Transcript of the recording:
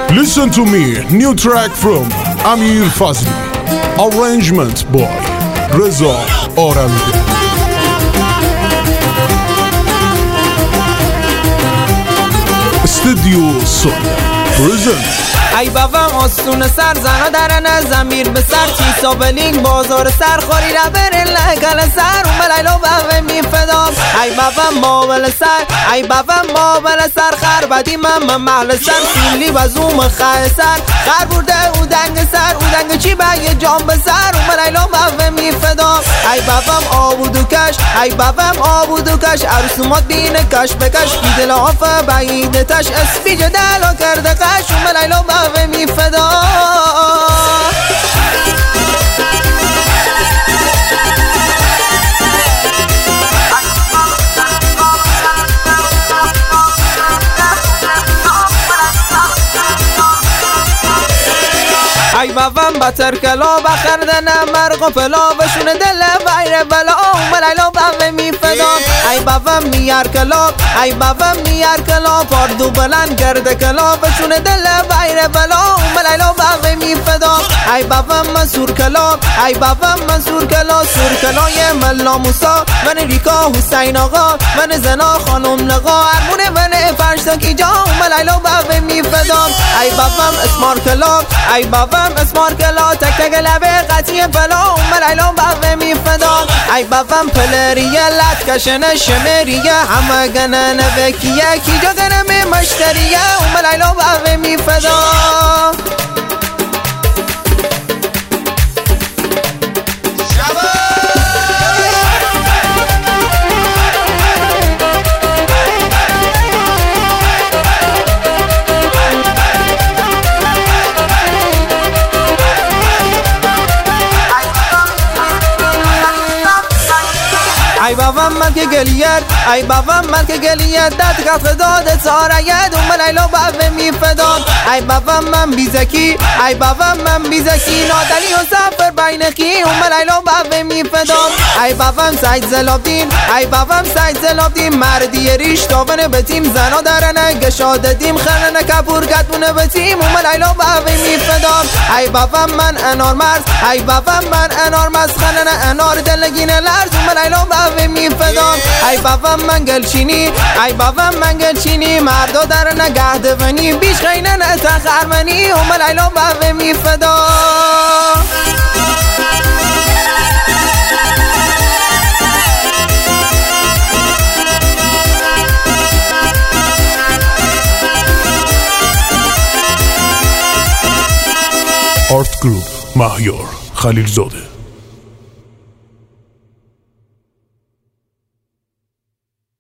Listen to me, new track from Amir Fazli. Arrangement by Reza Aramide. Studio Sonia presents. ای بابام آسون سر زنا درن زمیر به سر چیسا بلینگ بازار سر خوری را برن لگل سر اون لیلا بابا می فدام. ای بابام مابل سر ای بابام مابل سر خر بدی من محل سر سیلی و زوم خای سر خر برده او دنگ سر او دنگ چی به جام به سر اون لیلا بابا می فدام. ای بابام آبودو کش ای بابام آبودو کش عروسومات بین کش بکش بیدل آفه بعید تش اسپیج دلو کرده قش اون لیلا بابا می فدا. ای بابام بطر کلا بخردن مرغ و فلا بشون دل ویر بلا لیلا بابا می فدا. ای بابام میار کلا ای بابام میار کلا پاردو بلند کرده کلا بشون دل ویر بلا لیلا بابا می فدا. ای بابام منصور کلا ای بابام منصور کلا سور کلای ملا موسا من ریکا حسین آقا من زنا خانم نقا ارمونه من فرشتاکی جا لیلا بابا می فدا. ای بابام اسمار کلا ای بابام اسمار کلا تک تک لبه قطعی بلا لیلا بابا می فدا. ای بابام پلریه لط کشنه شمریه همه گنه نوکیه کی جا گنه مشتریه لیلا بابا می فدا. ای بابام من که گلیت ای بابام من که گلیت داد قطع داد سارید اون لیلا بابا می فدام. ای بابام من بیزکی ای بابام من بیزکی نادلی و سفر بینکی اون لیلا بابا می فدام. ای بابام سید زلابدین ای بابام سید زلابدین مردی ریش تاون به تیم زنا درنه گشاده دیم خرنه کپور گتونه به تیم اون لیلا بابا می فدام. ای بابام من انار مرز ای بابام من انار مرز خرنه انار دلگینه لرز اون لیلا بابا می فدام. ای بابام من گلچینی ای بابام من گلچینی مردا در نگه دونی بیش خینه نه تخرمنی اون لیلا بابا می فدا. Art Group Mahyar Khalilzode.